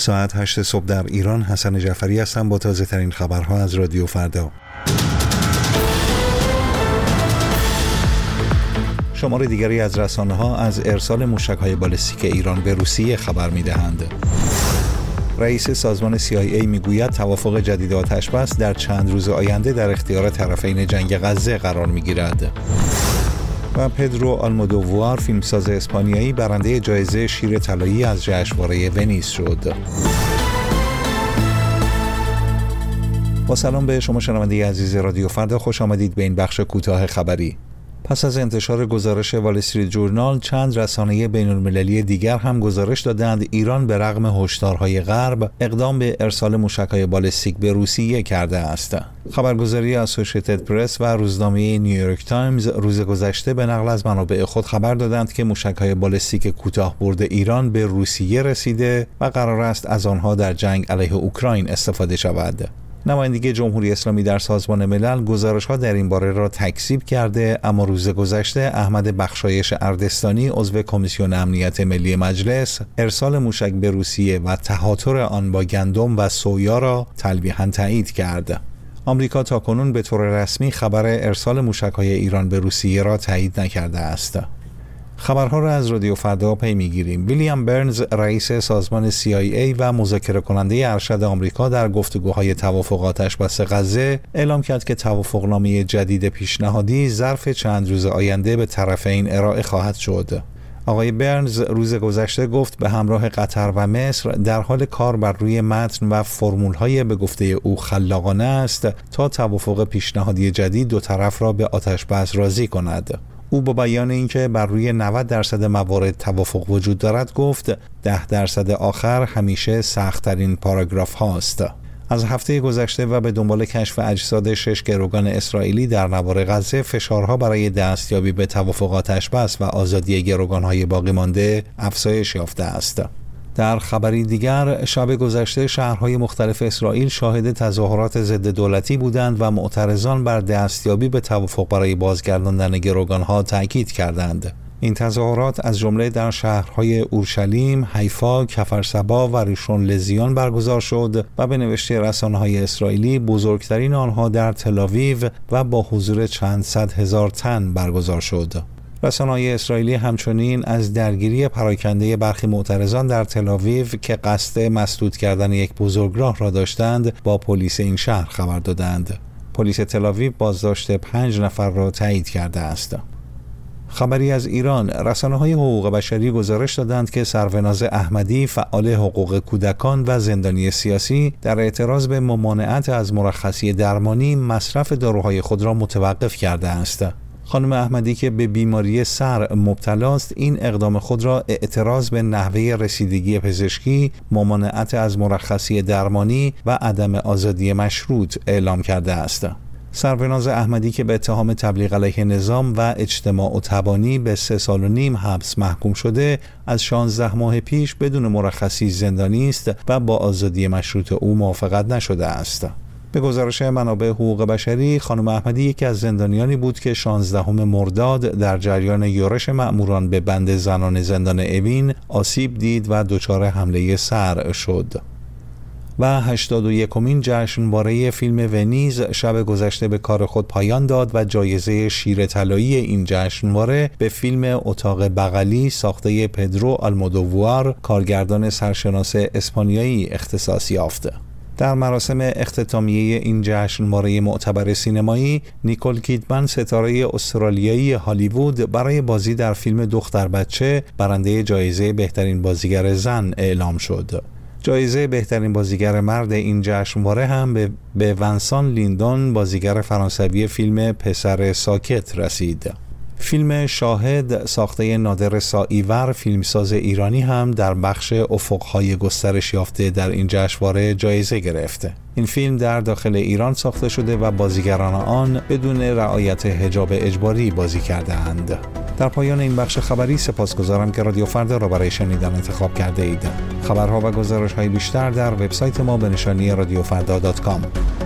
ساعت 8 صبح در ایران. حسن جعفری هستم با تازه ترین خبرها از رادیو فردا. شماره دیگری از رسانه‌ها از ارسال موشک‌های بالستیک ایران به روسیه خبر می‌دهند. رئیس سازمان CIA میگوید توافق جدید آتش‌بس در چند روز آینده در اختیار طرفین جنگ غزه قرار می‌گیرد. و پدرو آلمودووار فیلمساز اسپانیایی برنده جایزه شیر طلایی از جشنواره ونیز شد. با سلام به شما شنونده عزیز رادیو فردا، خوش آمدید به این بخش کوتاه خبری. پس از انتشار گزارش وال استریت جورنال، چند رسانه بین‌المللی دیگر هم گزارش دادند ایران به رغم هشدارهای غرب اقدام به ارسال موشک‌های بالستیک به روسیه کرده است. خبرگزاری اسوسییتد پرس و روزنامه نیویورک تایمز روز گذشته به نقل از منابع خود خبر دادند که موشک‌های بالستیک کوتاه‌برد ایران به روسیه رسیده و قرار است از آنها در جنگ علیه اوکراین استفاده شود. نمایندگی جمهوری اسلامی در سازمان ملل گزارش‌ها در این باره را تکذیب کرده، اما روز گذشته احمد بخشایش اردستانی عضو کمیسیون امنیت ملی مجلس ارسال موشک به روسیه و تهاتر آن با گندم و سویا را تلویحاً تایید کرد. آمریکا تاکنون به طور رسمی خبر ارسال موشک‌های ایران به روسیه را تایید نکرده است. خبرها را از رادیو فردا پی می‌گیریم. ویلیام برنز رئیس سازمان CIA و مذاکره کننده ارشد آمریکا در گفتگوهای توافق آتش‌بس غزه اعلام کرد که توافقنامه جدید پیشنهادی ظرف چند روز آینده به طرفین ارائه خواهد شد. آقای برنز روز گذشته گفت به همراه قطر و مصر در حال کار بر روی متن و فرمول‌های به گفته او خلاقانه است تا توافق پیشنهادی جدید دو طرف را به آتش‌بس راضی کند. او با بیان اینکه بر روی 90% موارد توافق وجود دارد گفت 10% آخر همیشه سخت‌ترین پاراگراف هاست. از هفته گذشته و به دنبال کشف اجساد 6 گروگان اسرائیلی در نوار غزه، فشارها برای دستیابی به توافق آتش‌بس و آزادی گروگان‌های باقی مانده افزایش یافته است. در خبری دیگر، شب گذشته شهرهای مختلف اسرائیل شاهد تظاهرات ضد دولتی بودند و معترضان بر دستیابی به توافق برای بازگرداندن گروگانها تاکید کردند. این تظاهرات از جمله در شهرهای اورشلیم، حیفا، کفرسبا و ریشون لزیون برگزار شد و به نوشته رسانه‌های اسرائیلی بزرگترین آنها در تل‌آویو و با حضور چند صد هزار تن برگزار شد. رسانه‌های اسرائیلی همچنین از درگیری پراکنده برخی معترضان در تل‌آویو که قصد مسدود کردن یک بزرگراه را داشتند با پلیس این شهر خبر دادند. پلیس تل‌آویو بازداشت 5 نفر را تایید کرده است. خبری از ایران، رسانه‌های حقوق بشری گزارش دادند که سروناز احمدی، فعال حقوق کودکان و زندانی سیاسی، در اعتراض به ممانعت از مرخصی درمانی مصرف داروهای خود را متوقف کرده است. خانم احمدی که به بیماری سر مبتلا است، این اقدام خود را اعتراض به نحوه رسیدگی پزشکی، ممانعت از مرخصی درمانی و عدم آزادی مشروط اعلام کرده است. سروناز احمدی که به اتهام تبلیغ علیه نظام و اجتماع و تبانی به 3.5 سال حبس محکوم شده، از 16 ماه پیش بدون مرخصی زندانی است و با آزادی مشروط او موافقت نشده است. به گزارش منابع حقوق بشری، خانم احمدی یکی از زندانیانی بود که 16 مرداد در جریان یورش مأموران به بند زنان زندان اوین آسیب دید و دچار حمله سر شد. و 81مین جشنواره فیلم ونیز شب گذشته به کار خود پایان داد و جایزه شیر طلایی این جشنواره به فیلم اتاق بغلی ساخته پدرو آلمودووار، کارگردان سرشناس اسپانیایی، اختصاص یافت. در مراسم اختتامیه این جشنواره معتبر سینمایی، نیکول کیدمن ستاره استرالیایی هالیوود برای بازی در فیلم دختر بچه برنده جایزه بهترین بازیگر زن اعلام شد. جایزه بهترین بازیگر مرد این جشنواره هم به ونسان لیندون، بازیگر فرانسوی فیلم پسر ساکت، رسید. فیلم شاهد ساخته نادر سائیور، فیلمساز ایرانی، هم در بخش افقهای گسترش یافته در این جشنواره جایزه گرفته. این فیلم در داخل ایران ساخته شده و بازیگران آن بدون رعایت حجاب اجباری بازی کرده‌اند. در پایان این بخش خبری سپاسگزارم که رادیو فردا را برای شنیدن انتخاب کرده اید. خبرها و گزارش‌های بیشتر در وبسایت ما به نشانی radiofrda.com.